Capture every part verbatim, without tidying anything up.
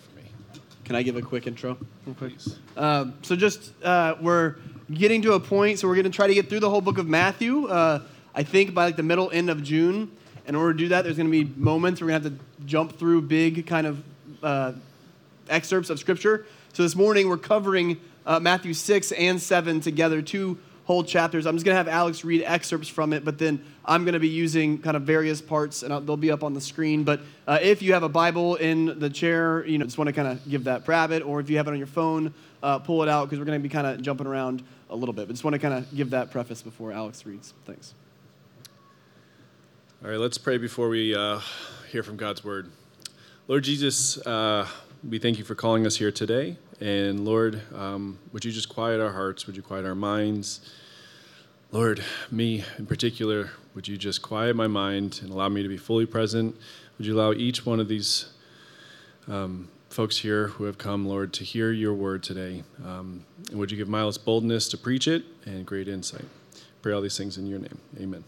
for me. Can I give a quick intro? Real quick. Please. Um, so just, uh, we're getting to a point, so we're going to try to get through the whole book of Matthew, uh, I think by like the middle, end of June. In order to do that, there's going to be moments we're going to have to jump through big kind of uh, excerpts of Scripture. So this morning, we're covering uh, Matthew six and seven together, two whole chapters. I'm just going to have Alex read excerpts from it, but then I'm going to be using kind of various parts, and I'll, they'll be up on the screen. But uh, if you have a Bible in the chair, you know, just want to kind of give that, grab it, or if you have it on your phone, uh, pull it out, because we're going to be kind of jumping around a little bit. But just want to kind of give that preface before Alex reads. Thanks. All right, let's pray before we uh, hear from God's word. Lord Jesus, uh, we thank you for calling us here today. And Lord, um, would you just quiet our hearts? Would you quiet our minds? Lord, me in particular, would you just quiet my mind and allow me to be fully present? Would you allow each one of these um, folks here who have come, Lord, to hear your word today? Um, and would you give Miles boldness to preach it and great insight? Pray all these things in your name. Amen.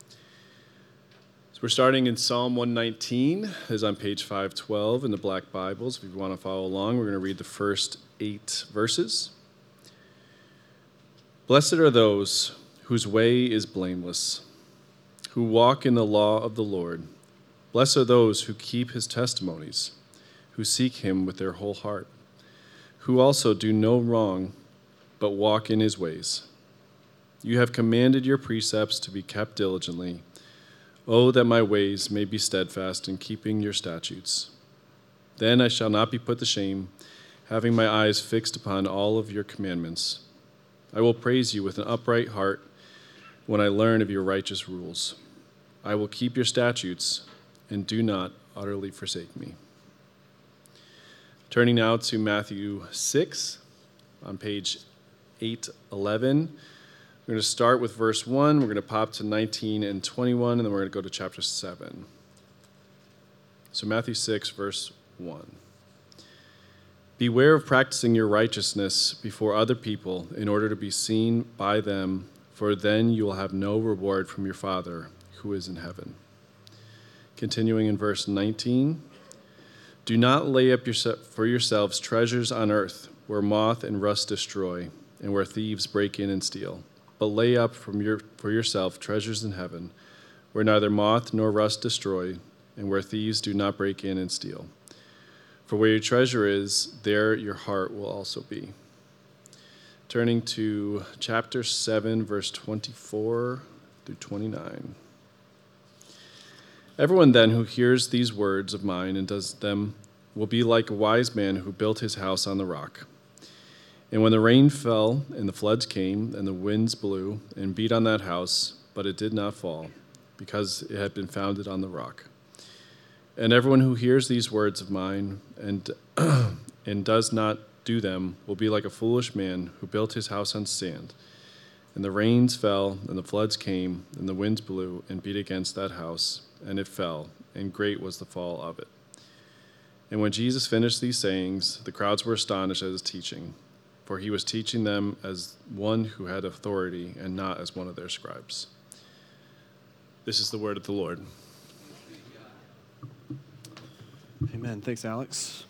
We're starting in Psalm one nineteen, is on page five twelve in the Black Bibles. If you want to follow along, we're going to read the first eight verses. Blessed are those whose way is blameless, who walk in the law of the Lord. Blessed are those who keep his testimonies, who seek him with their whole heart, who also do no wrong, but walk in his ways. You have commanded your precepts to be kept diligently. Oh, that my ways may be steadfast in keeping your statutes. Then I shall not be put to shame, having my eyes fixed upon all of your commandments. I will praise you with an upright heart when I learn of your righteous rules. I will keep your statutes and do not utterly forsake me. Turning now to Matthew six on page eight eleven. We're going to start with verse one, we're going to pop to nineteen and twenty-one, and then we're going to go to chapter seven. So Matthew six, verse one. Beware of practicing your righteousness before other people in order to be seen by them, for then you will have no reward from your Father who is in heaven. Continuing in verse nineteen. Do not lay up for yourselves treasures on earth, where moth and rust destroy, and where thieves break in and steal. But lay up from your, for yourself treasures in heaven, where neither moth nor rust destroy, and where thieves do not break in and steal. For where your treasure is, there your heart will also be. Turning to chapter seven, verse twenty-four through twenty-nine. Everyone then who hears these words of mine and does them will be like a wise man who built his house on the rock. And when the rain fell, and the floods came, and the winds blew, and beat on that house, but it did not fall, because it had been founded on the rock. And everyone who hears these words of mine, and and does not do them, will be like a foolish man who built his house on sand. And the rains fell, and the floods came, and the winds blew, and beat against that house, and it fell, and great was the fall of it. And when Jesus finished these sayings, the crowds were astonished at his teaching, for he was teaching them as one who had authority and not as one of their scribes. This is the word of the Lord. Amen. Thanks, Alex.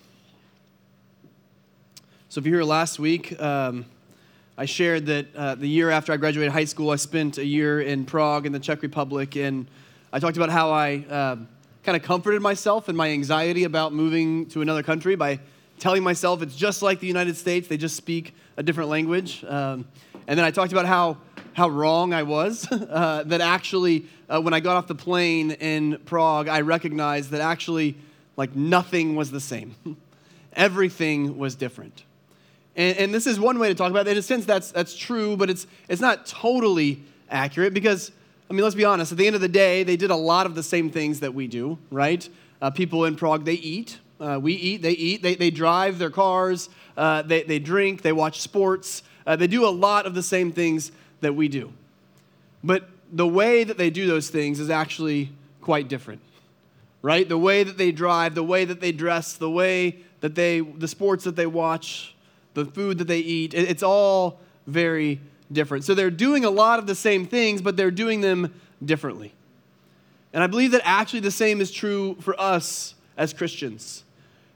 So if you were here last week, um, I shared that uh, the year after I graduated high school, I spent a year in Prague in the Czech Republic, and I talked about how I uh, kind of comforted myself in my anxiety about moving to another country by telling myself it's just like the United States, they just speak a different language. Um, and then I talked about how how wrong I was, uh, that actually, uh, when I got off the plane in Prague, I recognized that actually, like, nothing was the same. Everything was different. And, and this is one way to talk about it. In a sense, that's that's true, but it's it's not totally accurate because, I mean, let's be honest, at the end of the day, they did a lot of the same things that we do, right? Uh, people in Prague, they eat. Uh, we eat, they eat, they, they drive their cars, uh, they, they drink, they watch sports. Uh, they do a lot of the same things that we do. But the way that they do those things is actually quite different, right? The way that they drive, the way that they dress, the way that they, the sports that they watch, the food that they eat, it, it's all very different. So they're doing a lot of the same things, but they're doing them differently. And I believe that actually the same is true for us as Christians.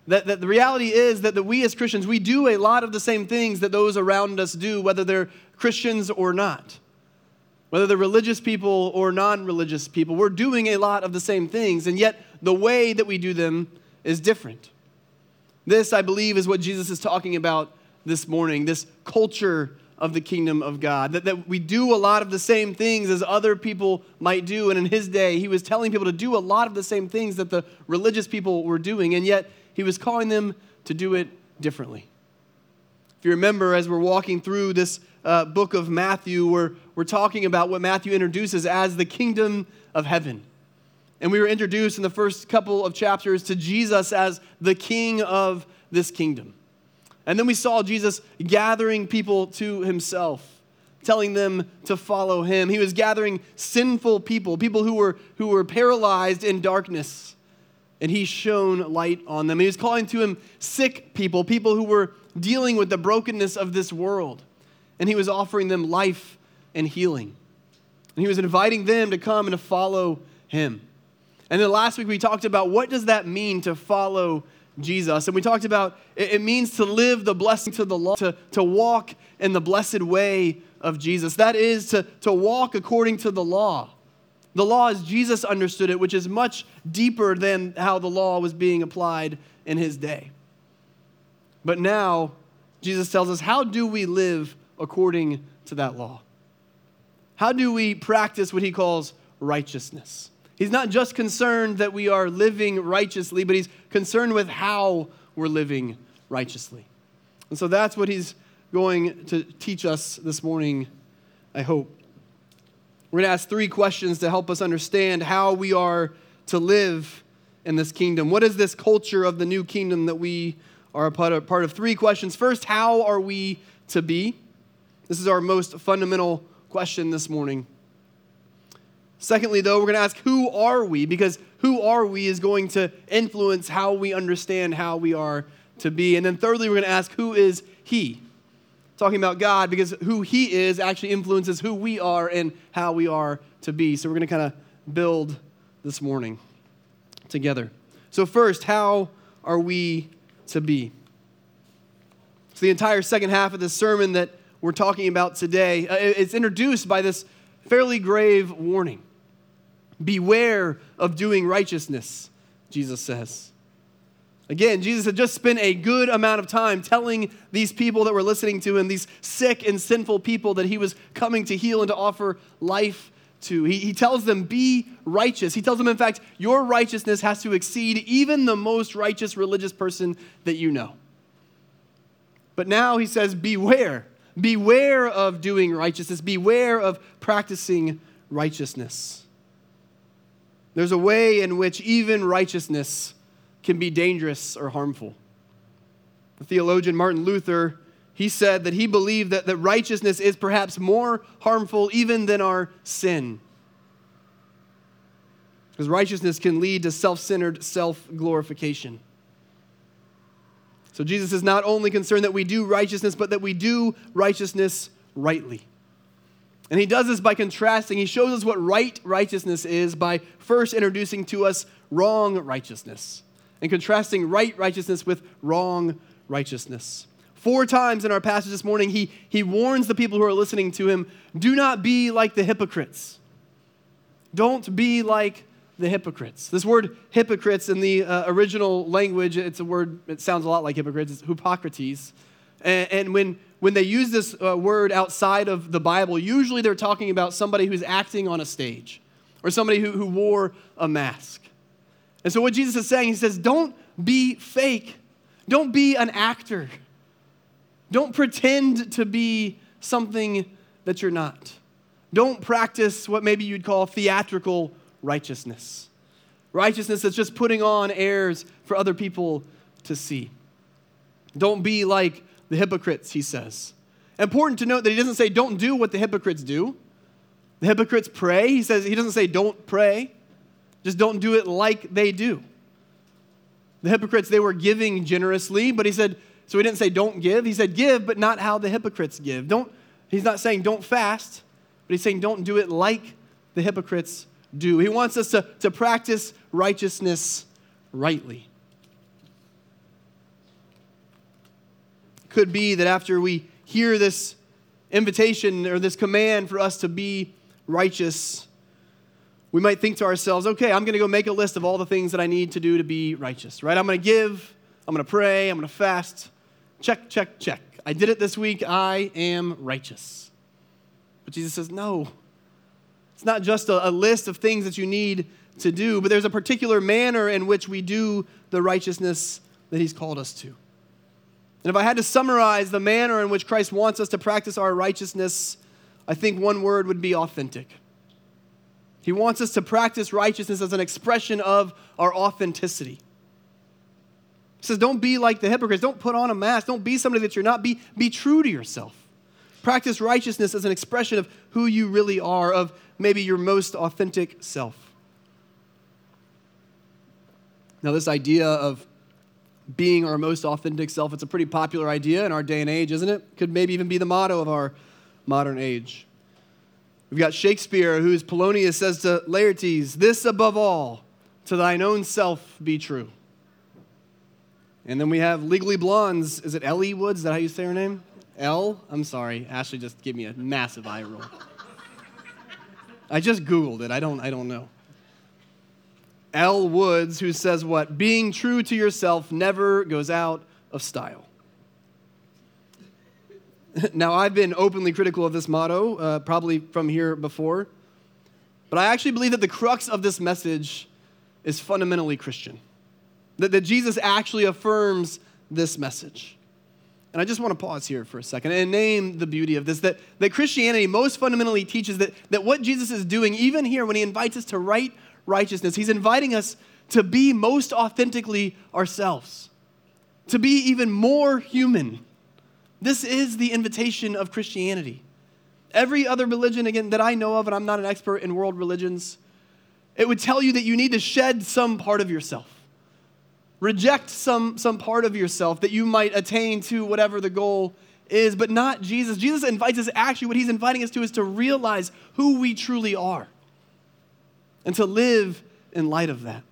That, that the reality is that, that we as Christians, we do a lot of the same things that those around us do, whether they're Christians or not. Whether they're religious people or non-religious people, we're doing a lot of the same things, and yet the way that we do them is different. This, I believe, is what Jesus is talking about this morning, this culture of the kingdom of God, that, that we do a lot of the same things as other people might do, and in his day, he was telling people to do a lot of the same things that the religious people were doing, and yet he was calling them to do it differently. If you remember, as we're walking through this uh, book of Matthew, we're, we're talking about what Matthew introduces as the kingdom of heaven. And we were introduced in the first couple of chapters to Jesus as the king of this kingdom. And then we saw Jesus gathering people to himself, telling them to follow him. He was gathering sinful people, people who were, who were paralyzed in darkness, and he shone light on them. He was calling to him sick people, people who were dealing with the brokenness of this world, and he was offering them life and healing. And he was inviting them to come and to follow him. And then last week we talked about what does that mean to follow Jesus. And we talked about it, it means to live the blessing to the law, to, to walk in the blessed way of Jesus. That is to, to walk according to the law. The law as Jesus understood it, which is much deeper than how the law was being applied in his day. But now, Jesus tells us, how do we live according to that law? How do we practice what he calls righteousness? He's not just concerned that we are living righteously, but he's concerned with how we're living righteously. And so that's what he's going to teach us this morning, I hope. We're going to ask three questions to help us understand how we are to live in this kingdom. What is this culture of the new kingdom that we are a part of? Part of three questions. First, how are we to be? This is our most fundamental question this morning. Secondly, though, we're going to ask, who are we? Because who are we is going to influence how we understand how we are to be. And then thirdly, we're going to ask, who is he? Talking about God, because who he is actually influences who we are and how we are to be. So we're going to kind of build this morning together. So first, how are we to be? So the entire second half of this sermon that we're talking about today, uh, it's introduced by this fairly grave warning. Beware of doing righteousness, Jesus says. Again, Jesus had just spent a good amount of time telling these people that were listening to him, these sick and sinful people that he was coming to heal and to offer life to. He, he tells them, be righteous. He tells them, in fact, your righteousness has to exceed even the most righteous religious person that you know. But now he says, beware. Beware of doing righteousness. Beware of practicing righteousness. There's a way in which even righteousness can be dangerous or harmful. The theologian Martin Luther, he said that he believed that, that righteousness is perhaps more harmful even than our sin. Because righteousness can lead to self-centered self-glorification. So Jesus is not only concerned that we do righteousness, but that we do righteousness rightly. And he does this by contrasting. He shows us what right righteousness is by first introducing to us wrong righteousness and contrasting right righteousness with wrong righteousness. Four times in our passage this morning, he, he warns the people who are listening to him, do not be like the hypocrites. Don't be like the hypocrites. This word hypocrites in the uh, original language, it's a word, it sounds a lot like hypocrites, it's hypocrites. And, and when, when they use this uh, word outside of the Bible, usually they're talking about somebody who's acting on a stage or somebody who, who wore a mask. And so what Jesus is saying, he says, don't be fake. Don't be an actor. Don't pretend to be something that you're not. Don't practice what maybe you'd call theatrical righteousness. Righteousness that's just putting on airs for other people to see. Don't be like the hypocrites, he says. Important to note that he doesn't say don't do what the hypocrites do. The hypocrites pray. He says he doesn't say don't pray. Just don't do it like they do. The hypocrites, they were giving generously, but he said, so he didn't say don't give. He said give, but not how the hypocrites give. Don't. He's not saying don't fast, but he's saying don't do it like the hypocrites do. He wants us to, to practice righteousness rightly. could be that after we hear this invitation or this command for us to be righteous, we might think to ourselves, okay, I'm going to go make a list of all the things that I need to do to be righteous, right? I'm going to give, I'm going to pray, I'm going to fast. Check, check, check. I did it this week. I am righteous. But Jesus says, no. It's not just a, a list of things that you need to do, but there's a particular manner in which we do the righteousness that he's called us to. And if I had to summarize the manner in which Christ wants us to practice our righteousness, I think one word would be authentic. He wants us to practice righteousness as an expression of our authenticity. He says, don't be like the hypocrites. Don't put on a mask. Don't be somebody that you're not. Be, be true to yourself. Practice righteousness as an expression of who you really are, of maybe your most authentic self. Now, this idea of being our most authentic self, it's a pretty popular idea in our day and age, isn't it? Could maybe even be the motto of our modern age. We've got Shakespeare, whose Polonius says to Laertes, this above all, to thine own self be true. And then we have Legally Blonde's, is it Ellie Woods? Is that how you say her name? Elle? I'm sorry. Ashley just gave me a massive eye roll. I just Googled it. I don't, I don't know. Elle Woods, who says what? Being true to yourself never goes out of style. Now, I've been openly critical of this motto, uh, probably from here before, but I actually believe that the crux of this message is fundamentally Christian, that, that Jesus actually affirms this message. And I just want to pause here for a second and name the beauty of this, that, that Christianity most fundamentally teaches that, that what Jesus is doing, even here when he invites us to right righteousness, he's inviting us to be most authentically ourselves, to be even more human. This is the invitation of Christianity. Every other religion, again, that I know of, and I'm not an expert in world religions, it would tell you that you need to shed some part of yourself. Reject some, some part of yourself that you might attain to whatever the goal is, but not Jesus. Jesus invites us, actually, what he's inviting us to is to realize who we truly are and to live in light of that.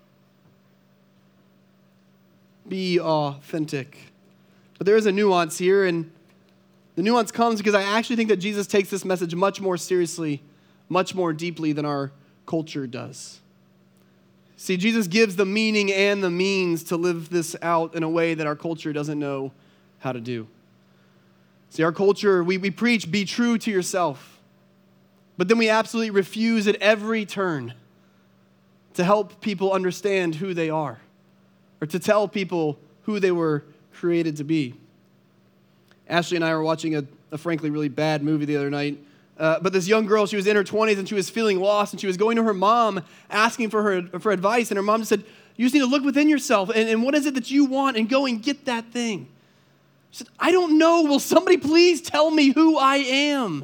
Be authentic. But there is a nuance here, and the nuance comes because I actually think that Jesus takes this message much more seriously, much more deeply than our culture does. See, Jesus gives the meaning and the means to live this out in a way that our culture doesn't know how to do. See, our culture, we, we preach, be true to yourself. But then we absolutely refuse at every turn to help people understand who they are or to tell people who they were created to be. Ashley and I were watching a, a frankly really bad movie the other night. Uh, but this young girl, she was in her twenties and she was feeling lost and she was going to her mom asking for her for advice. And her mom said, you just need to look within yourself and, and what is it that you want and go and get that thing. She said, I don't know. Will somebody please tell me who I am?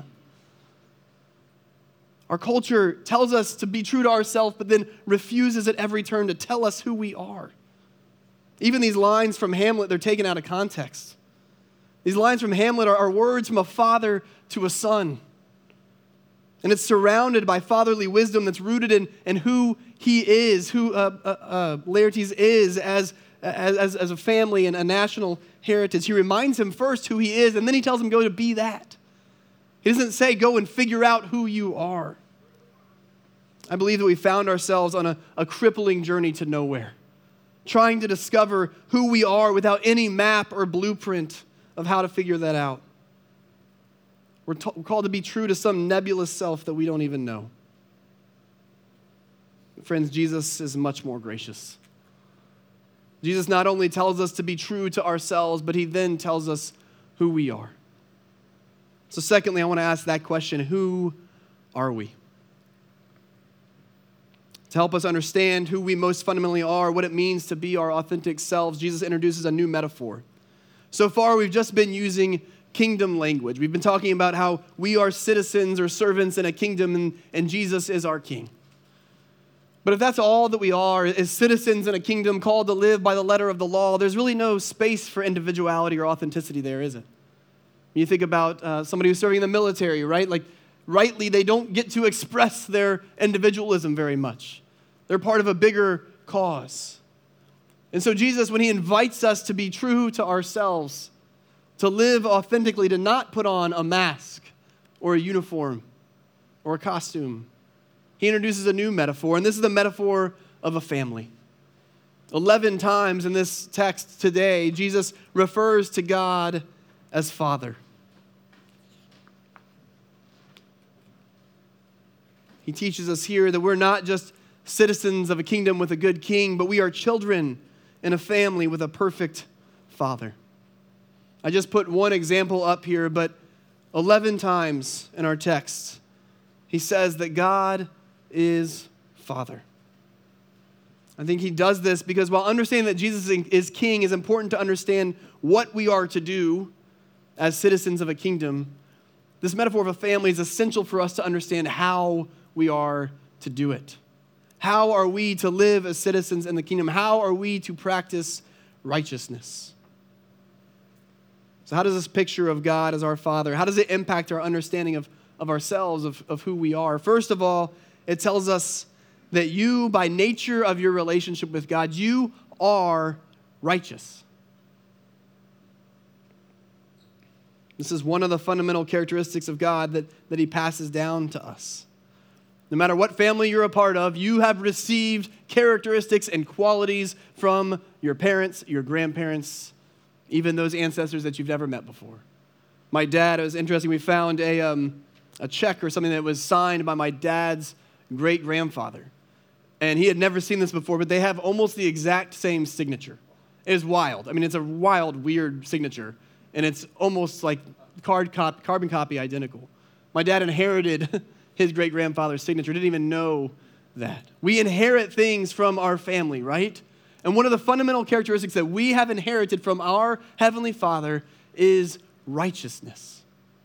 Our culture tells us to be true to ourselves, but then refuses at every turn to tell us who we are. Even these lines from Hamlet, they're taken out of context. These lines from Hamlet are, are words from a father to a son. And it's surrounded by fatherly wisdom that's rooted in, in who he is, who uh, uh, uh, Laertes is as, as, as a family and a national heritage. He reminds him first who he is, and then he tells him, go to be that. He doesn't say, go and figure out who you are. I believe that we found ourselves on a, a crippling journey to nowhere, trying to discover who we are without any map or blueprint of how to figure that out. We're, t- we're called to be true to some nebulous self that we don't even know. Friends, Jesus is much more gracious. Jesus not only tells us to be true to ourselves, but he then tells us who we are. So secondly, I want to ask that question, who are we? To help us understand who we most fundamentally are, what it means to be our authentic selves, Jesus introduces a new metaphor. So far, we've just been using kingdom language. We've been talking about how we are citizens or servants in a kingdom, and, and Jesus is our king. But if that's all that we are, is citizens in a kingdom called to live by the letter of the law, there's really no space for individuality or authenticity there, is it? You think about uh, somebody who's serving in the military, right? Like, rightly, they don't get to express their individualism very much. They're part of a bigger cause. And so Jesus, when he invites us to be true to ourselves, To live authentically, to not put on a mask or a uniform or a costume. He introduces a new metaphor, and this is the metaphor of a family. Eleven times in this text today, Jesus refers to God as Father. He teaches us here that we're not just citizens of a kingdom with a good king, but we are children in a family with a perfect Father. I just put one example up here, but eleven times in our text, he says that God is Father. I think he does this because while understanding that Jesus is king is important to understand what we are to do as citizens of a kingdom, this metaphor of a family is essential for us to understand how we are to do it. How are we to live as citizens in the kingdom? How are we to practice righteousness? So how does this picture of God as our Father, how does it impact our understanding of, of ourselves, of, of who we are? First of all, it tells us that you, by nature of your relationship with God, you are righteous. This is one of the fundamental characteristics of God that, that he passes down to us. No matter what family you're a part of, you have received characteristics and qualities from your parents, your grandparents, even those ancestors that you've never met before. My dad, it was interesting, we found a, um, a check or something that was signed by my dad's great-grandfather. And he had never seen this before, but they have almost the exact same signature. It is wild. I mean, it's a wild, weird signature, and it's almost like card cop, carbon copy identical. My dad inherited his great-grandfather's signature, didn't even know that. We inherit things from our family, right? And one of the fundamental characteristics that we have inherited from our Heavenly Father is righteousness.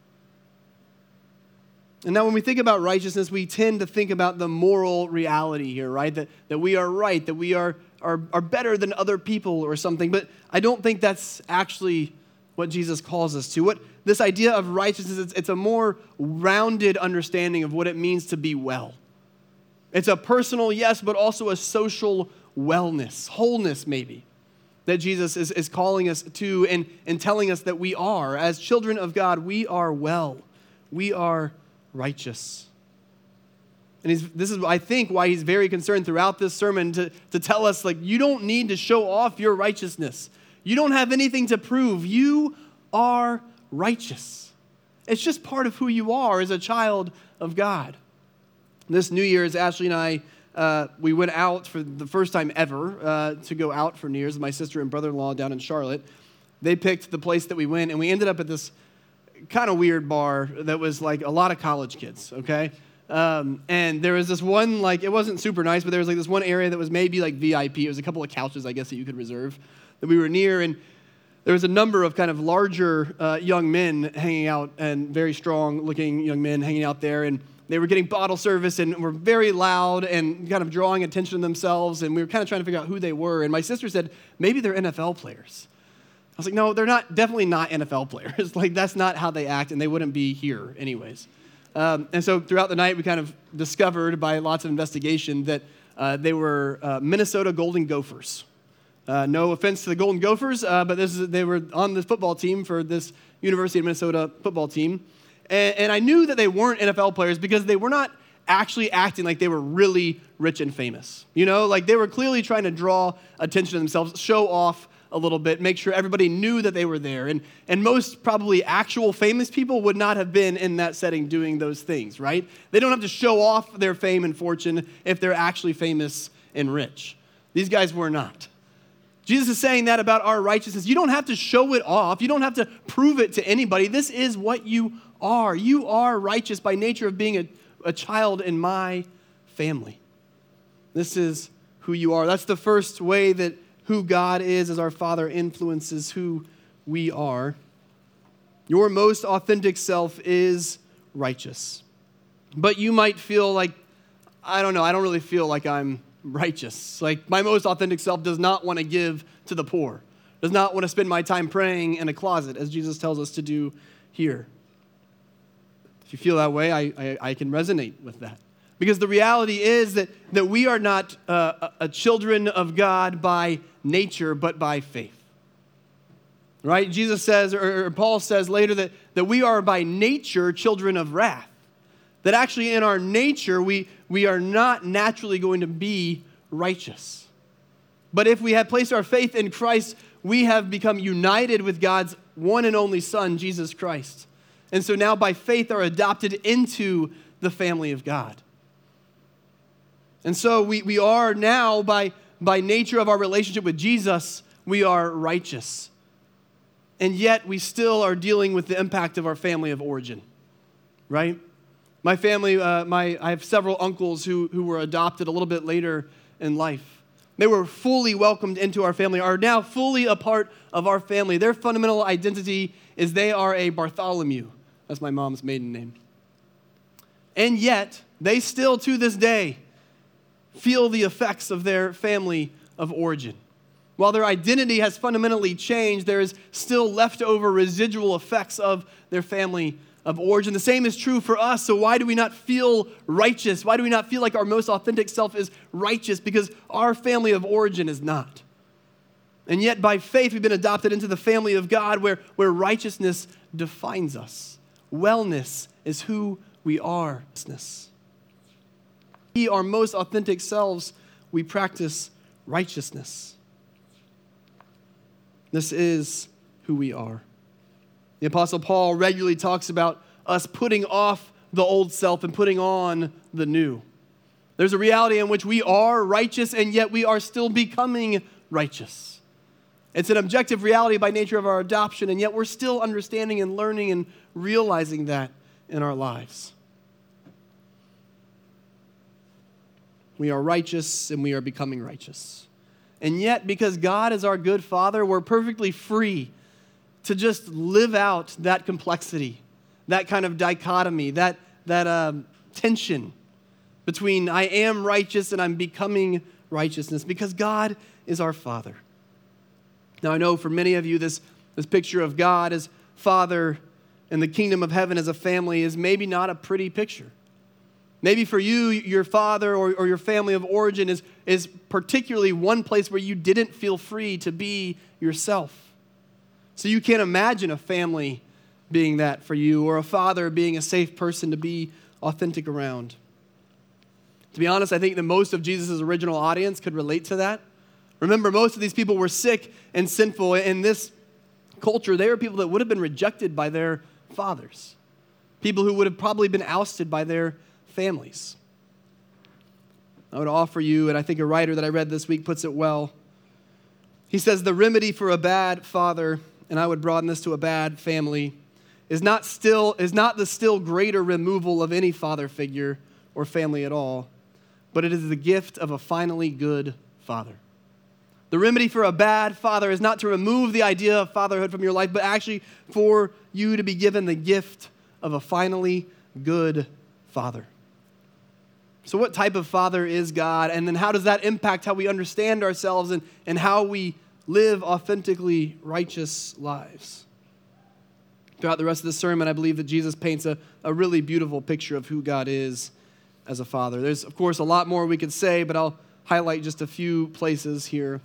And now when we think about righteousness, we tend to think about the moral reality here, right? That, that we are right, that we are, are, are better than other people or something. But I don't think that's actually what Jesus calls us to. What this idea of righteousness, it's, it's a more rounded understanding of what it means to be well. It's a personal yes, but also a social wellness, wholeness maybe, that Jesus is, is calling us to and, and telling us that we are. As children of God, we are well. We are righteous. And he's, this is, I think, why he's very concerned throughout this sermon to, to tell us, like, you don't need to show off your righteousness. You don't have anything to prove. You are righteous. It's just part of who you are as a child of God. This New Year's, Ashley and I, uh, we went out for the first time ever uh, to go out for New Year's. My sister and brother-in-law down in Charlotte, they picked the place that we went, and we ended up at this kind of weird bar that was like a lot of college kids, okay? Um, and there was this one, like, it wasn't super nice, but there was like this one area that was maybe like V I P. It was a couple of couches, I guess, that you could reserve that we were near, and there was a number of kind of larger uh, young men hanging out, and very strong-looking young men hanging out there, and they were getting bottle service and were very loud and kind of drawing attention to themselves, and we were kind of trying to figure out who they were, and my sister said, maybe they're N F L players. I was like, no, they're not, definitely not N F L players. Like, that's not how they act, and they wouldn't be here anyways. Um, and so throughout the night, we kind of discovered by lots of investigation that uh, they were uh, Minnesota Golden Gophers. Uh, no offense to the Golden Gophers, uh, but this is, they were on this football team for this University of Minnesota football team. And, and I knew that they weren't N F L players because they were not actually acting like they were really rich and famous. You know, like they were clearly trying to draw attention to themselves, show off a little bit, make sure everybody knew that they were there. And, and most probably actual famous people would not have been in that setting doing those things, right? They don't have to show off their fame and fortune if they're actually famous and rich. These guys were not. Jesus is saying that about our righteousness. You don't have to show it off. You don't have to prove it to anybody. This is what you are. You are righteous by nature of being a, a child in my family. This is who you are. That's the first way that who God is as our Father influences who we are. Your most authentic self is righteous. But you might feel like, I don't know, I don't really feel like I'm righteous. Like, my most authentic self does not want to give to the poor, does not want to spend my time praying in a closet, as Jesus tells us to do here. If you feel that way, I, I, I can resonate with that. Because the reality is that, that we are not uh, a, a children of God by nature, but by faith. right? Jesus says, or, or Paul says later that, that we are by nature children of wrath. That actually in our nature, we, we are not naturally going to be righteous. But if we have placed our faith in Christ, we have become united with God's one and only Son, Jesus Christ. And so now by faith are adopted into the family of God. And so we, we are now, by, by nature of our relationship with Jesus, we are righteous. And yet we still are dealing with the impact of our family of origin, right? My family, uh, my I have several uncles who, who were adopted a little bit later in life. They were fully welcomed into our family, are now fully a part of our family. Their fundamental identity is they are a Bartholomew. That's my mom's maiden name. And yet, they still to this day feel the effects of their family of origin. While their identity has fundamentally changed, there is still leftover residual effects of their family of origin. The same is true for us. So why do we not feel righteous? Why do we not feel like our most authentic self is righteous? Because our family of origin is not. And yet by faith, we've been adopted into the family of God where, where righteousness defines us. Wellness is who we are. We, our most authentic selves, we practice righteousness. This is who we are. The Apostle Paul regularly talks about us putting off the old self and putting on the new. There's a reality in which we are righteous and yet we are still becoming righteous. It's an objective reality by nature of our adoption, and yet we're still understanding and learning and realizing that in our lives. We are righteous and we are becoming righteous. And yet, because God is our good Father, we're perfectly free to just live out that complexity, that kind of dichotomy, that, that um, tension between I am righteous and I'm becoming righteousness, because God is our Father. Now, I know for many of you, this, this picture of God as Father and the kingdom of heaven as a family is maybe not a pretty picture. Maybe for you, your father or, or your family of origin is, is particularly one place where you didn't feel free to be yourself. So you can't imagine a family being that for you, or a father being a safe person to be authentic around. To be honest, I think that most of Jesus' original audience could relate to that. Remember, most of these people were sick and sinful. In this culture, they were people that would have been rejected by their fathers. People who would have probably been ousted by their families. I would offer you, and I think a writer that I read this week puts it well. He says, the remedy for a bad father, and I would broaden this to a bad family, is not still is not the still greater removal of any father figure or family at all, but it is the gift of a finally good father. The remedy for a bad father is not to remove the idea of fatherhood from your life, but actually for you to be given the gift of a finally good father. So what type of father is God? And then how does that impact how we understand ourselves and, and how we live authentically righteous lives? Throughout the rest of the sermon, I believe that Jesus paints a, a really beautiful picture of who God is as a father. There's, of course, a lot more we could say, but I'll highlight just a few places here.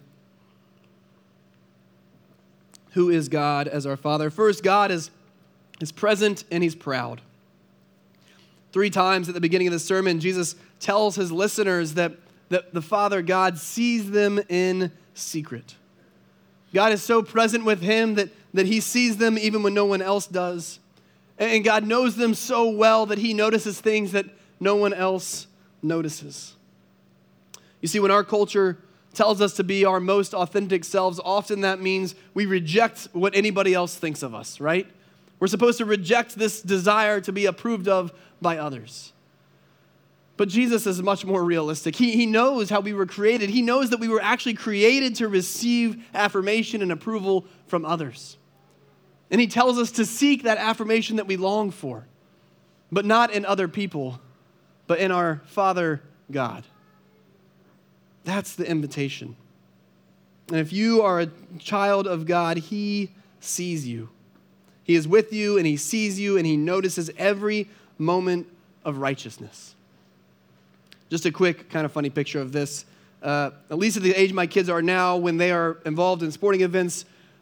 Who is God as our Father? First, God is, is present and He's proud. Three times at the beginning of the sermon, Jesus tells His listeners that, that the Father God sees them in secret. God is so present with Him that, that He sees them even when no one else does. And God knows them so well that He notices things that no one else notices. You see, when our culture tells us to be our most authentic selves, often that means we reject what anybody else thinks of us, right? We're supposed to reject this desire to be approved of by others. But Jesus is much more realistic. He, he knows how we were created. He knows that we were actually created to receive affirmation and approval from others. And He tells us to seek that affirmation that we long for, but not in other people, but in our Father God. That's the invitation. And if you are a child of God, He sees you. He is with you and He sees you and He notices every moment of righteousness. Just a quick kind of funny picture of this. Uh, at least at the age my kids are now, when they are involved in sporting events,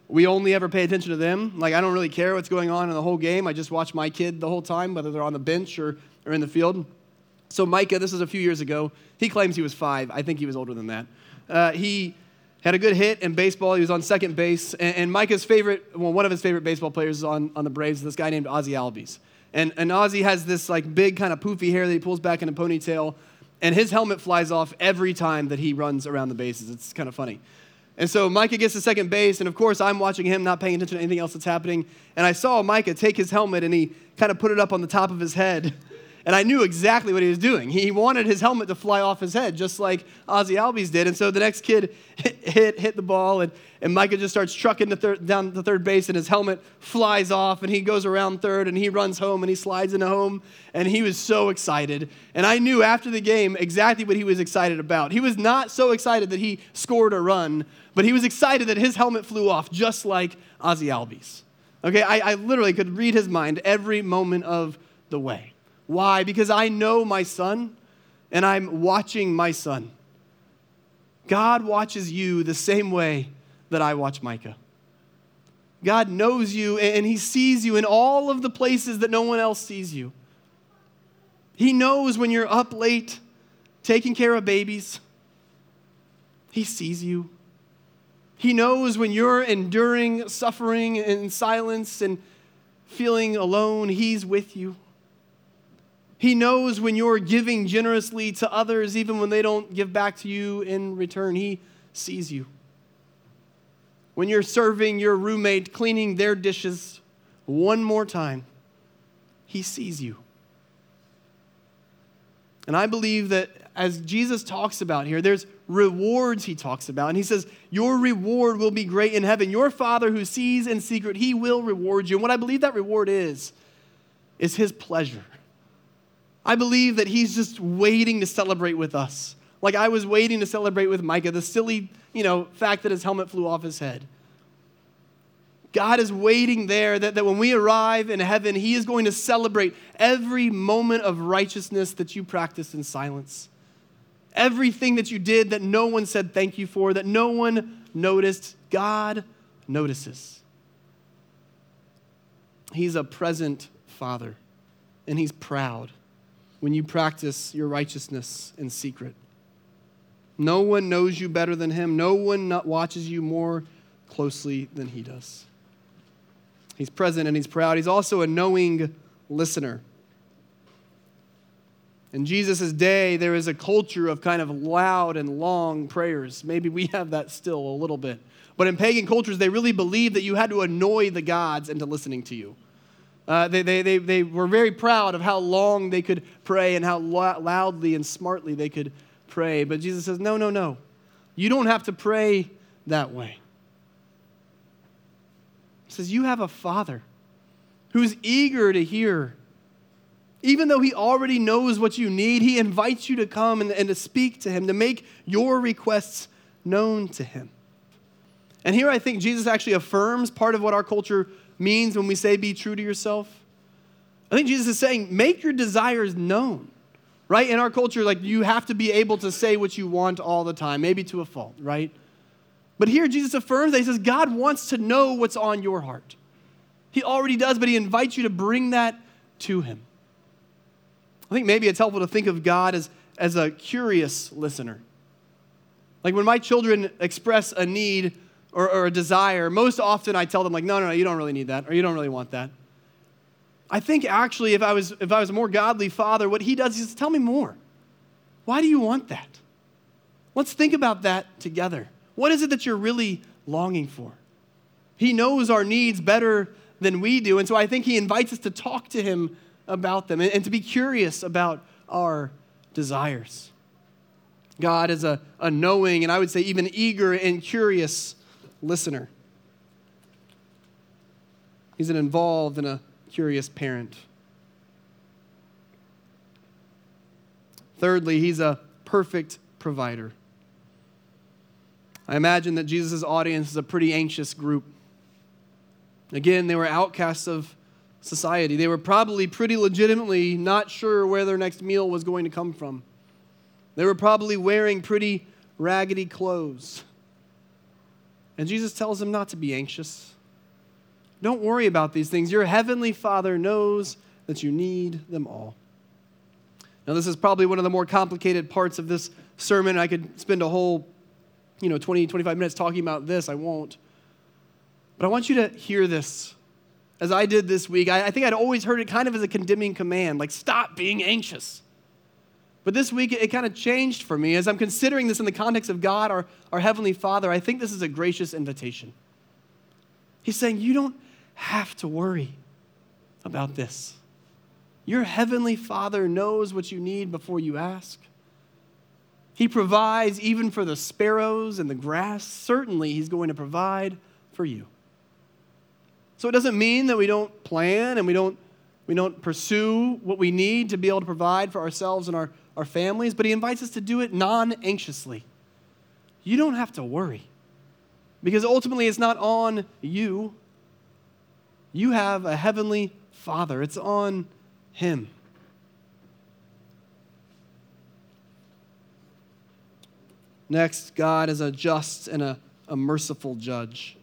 we only ever pay attention to them. Like, I don't really care what's going on in the whole game. I just watch my kid the whole time, whether they're on the bench or, or in the field. So Micah, this is a few years ago. He claims he was five. I think he was older than that. Uh, he had a good hit in baseball. He was on second base. And, and Micah's favorite, well, one of his favorite baseball players on, on the Braves is this guy named Ozzie Albies. And, and Ozzie has this like big kind of poofy hair that he pulls back in a ponytail. And his helmet flies off every time that he runs around the bases. It's kind of funny. And so Micah gets to second base. And of course, I'm watching him, not paying attention to anything else that's happening. And I saw Micah take his helmet and he kind of put it up on the top of his head. And I knew exactly what he was doing. He wanted his helmet to fly off his head, just like Ozzie Albies did. And so the next kid hit hit, hit the ball, and, and Micah just starts trucking the third, down the third base, and his helmet flies off, and he goes around third, and he runs home, and he slides into home, and he was so excited. And I knew after the game exactly what he was excited about. He was not so excited that he scored a run, but he was excited that his helmet flew off, just like Ozzie Albies. Okay, I, I literally could read his mind every moment of the way. Why? Because I know my son, and I'm watching my son. God watches you the same way that I watch Micah. God knows you, and he sees you in all of the places that no one else sees you. He knows when you're up late, taking care of babies. He sees you. He knows when you're enduring suffering in silence and feeling alone. He's with you. He knows when you're giving generously to others, even when they don't give back to you in return. He sees you. When you're serving your roommate, cleaning their dishes one more time, he sees you. And I believe that as Jesus talks about here, there's rewards he talks about. And he says, your reward will be great in heaven. Your Father who sees in secret, he will reward you. And what I believe that reward is, is his pleasure. I believe that he's just waiting to celebrate with us. Like I was waiting to celebrate with Micah, the silly, you know, fact that his helmet flew off his head. God is waiting there that, that when we arrive in heaven, he is going to celebrate every moment of righteousness that you practiced in silence. Everything that you did that no one said thank you for, that no one noticed, God notices. He's a present Father, and he's proud when you practice your righteousness in secret. No one knows you better than him. No one watches you more closely than he does. He's present and he's proud. He's also a knowing listener. In Jesus' day, there is a culture of kind of loud and long prayers. Maybe we have that still a little bit. But in pagan cultures, they really believed that you had to annoy the gods into listening to you. Uh, they, they, they, they were very proud of how long they could pray and how lo- loudly and smartly they could pray. But Jesus says, no, no, no. You don't have to pray that way. He says, you have a Father who's eager to hear. Even though he already knows what you need, he invites you to come and, and to speak to him, to make your requests known to him. And here I think Jesus actually affirms part of what our culture means when we say be true to yourself. I think Jesus is saying make your desires known, right? In our culture, like you have to be able to say what you want all the time, maybe to a fault, right? But here Jesus affirms that he says God wants to know what's on your heart. He already does, but he invites you to bring that to him. I think maybe it's helpful to think of God as, as a curious listener. Like when my children express a need Or, or a desire, most often I tell them like, no, no, no, you don't really need that, or you don't really want that. I think actually if I was if I was a more godly father, what he does is tell me more. Why do you want that? Let's think about that together. What is it that you're really longing for? He knows our needs better than we do, and so I think he invites us to talk to him about them and, and to be curious about our desires. God is a, a knowing, and I would say even eager and curious listener. He's an involved and a curious parent. Thirdly, he's a perfect provider. I imagine that Jesus' audience is a pretty anxious group. Again, they were outcasts of society. They were probably pretty legitimately not sure where their next meal was going to come from. They were probably wearing pretty raggedy clothes. And Jesus tells him not to be anxious. Don't worry about these things. Your heavenly Father knows that you need them all. Now, this is probably one of the more complicated parts of this sermon. I could spend a whole, you know, twenty, twenty-five minutes talking about this. I won't. But I want you to hear this. As I did this week, I, I think I'd always heard it kind of as a condemning command, like stop being anxious. But this week, it, it kind of changed for me. As I'm considering this in the context of God, our, our Heavenly Father, I think this is a gracious invitation. He's saying, you don't have to worry about this. Your Heavenly Father knows what you need before you ask. He provides even for the sparrows and the grass. Certainly, He's going to provide for you. So it doesn't mean that we don't plan and we don't, we don't pursue what we need to be able to provide for ourselves and our, our families, but He invites us to do it non-anxiously. You don't have to worry because ultimately it's not on you. You have a Heavenly Father. It's on Him. Next, God is a just and a, a merciful judge.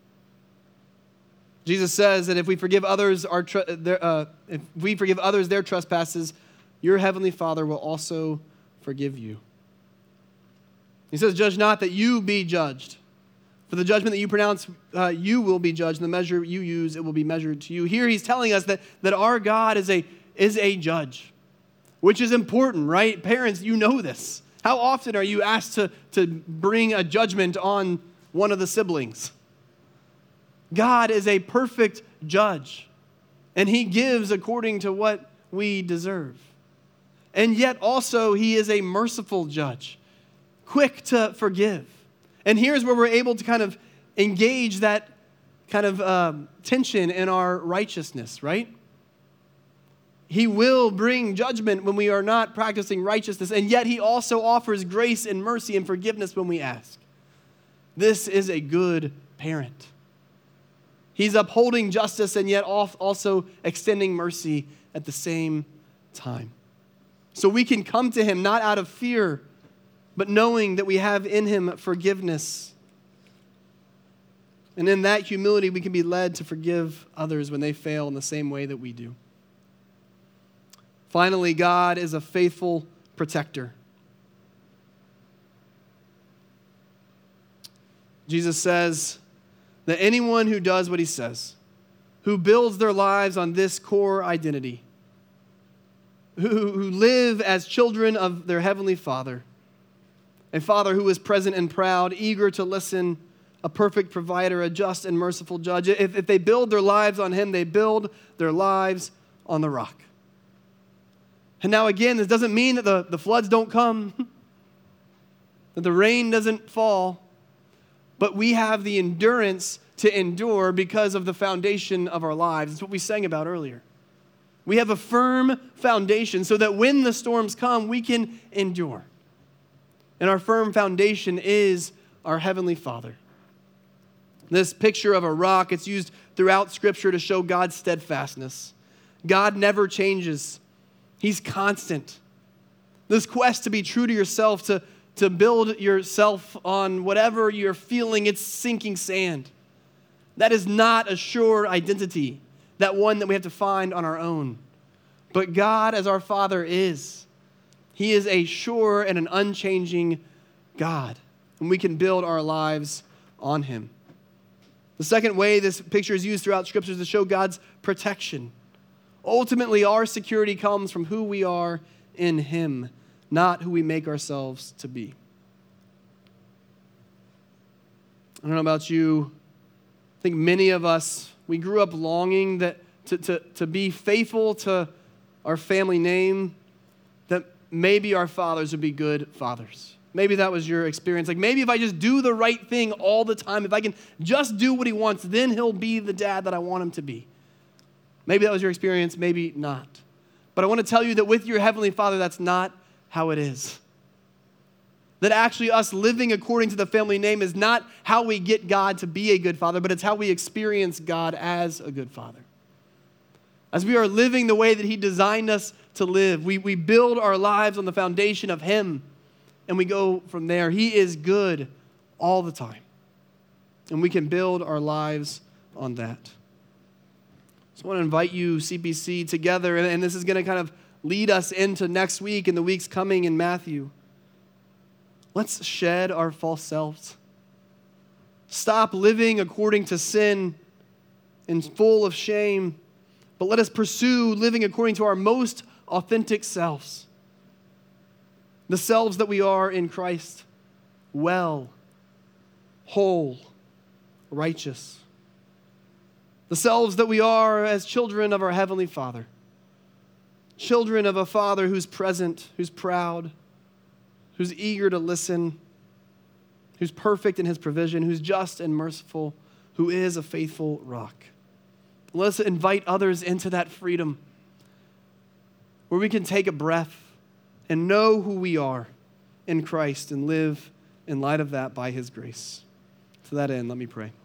Jesus says that if we forgive others our tr- their, uh, if we forgive others their trespasses, your Heavenly Father will also forgive you. He says, judge not that you be judged. For the judgment that you pronounce, uh, you will be judged, and the measure you use, it will be measured to you. Here he's telling us that, that our God is a, is a judge, which is important, right? Parents, you know this. How often are you asked to, to bring a judgment on one of the siblings? God is a perfect judge, and He gives according to what we deserve. And yet also He is a merciful judge, quick to forgive. And here's where we're able to kind of engage that kind of um, tension in our righteousness, right? He will bring judgment when we are not practicing righteousness, and yet He also offers grace and mercy and forgiveness when we ask. This is a good parent. He's upholding justice and yet also extending mercy at the same time. So we can come to Him not out of fear, but knowing that we have in Him forgiveness. And in that humility, we can be led to forgive others when they fail in the same way that we do. Finally, God is a faithful protector. Jesus says that anyone who does what He says, who builds their lives on this core identity, who, who live as children of their Heavenly Father, a Father who is present and proud, eager to listen, a perfect provider, a just and merciful judge. If, if they build their lives on Him, they build their lives on the rock. And now again, this doesn't mean that the, the floods don't come, that the rain doesn't fall, but we have the endurance to endure because of the foundation of our lives. It's what we sang about earlier. We have a firm foundation so that when the storms come, we can endure. And our firm foundation is our Heavenly Father. This picture of a rock, it's used throughout Scripture to show God's steadfastness. God never changes. He's constant. This quest to be true to yourself, to, to build yourself on whatever you're feeling, it's sinking sand. That is not a sure identity, that one that we have to find on our own. But God, as our Father, is. He is a sure and an unchanging God, and we can build our lives on Him. The second way this picture is used throughout Scripture is to show God's protection. Ultimately, our security comes from who we are in Him, not who we make ourselves to be. I don't know about you. I think many of us, we grew up longing that to, to, to be faithful to our family name, that maybe our fathers would be good fathers. Maybe that was your experience. Like maybe if I just do the right thing all the time, if I can just do what He wants, then He'll be the dad that I want Him to be. Maybe that was your experience, maybe not. But I want to tell you that with your Heavenly Father, that's not how it is. That actually us living according to the family name is not how we get God to be a good Father, but it's how we experience God as a good Father. As we are living the way that He designed us to live, we, we build our lives on the foundation of Him, and we go from there. He is good all the time. And we can build our lives on that. So I want to invite you, C P C, together, and, and this is going to kind of lead us into next week and the weeks coming in Matthew. Let's shed our false selves. Stop living according to sin and full of shame, but let us pursue living according to our most authentic selves. The selves that we are in Christ, well, whole, righteous. The selves that we are as children of our Heavenly Father. Children of a Father who's present, who's proud, who's eager to listen, who's perfect in his provision, who's just and merciful, who is a faithful rock. Let us invite others into that freedom where we can take a breath and know who we are in Christ and live in light of that by his grace. To that end, let me pray.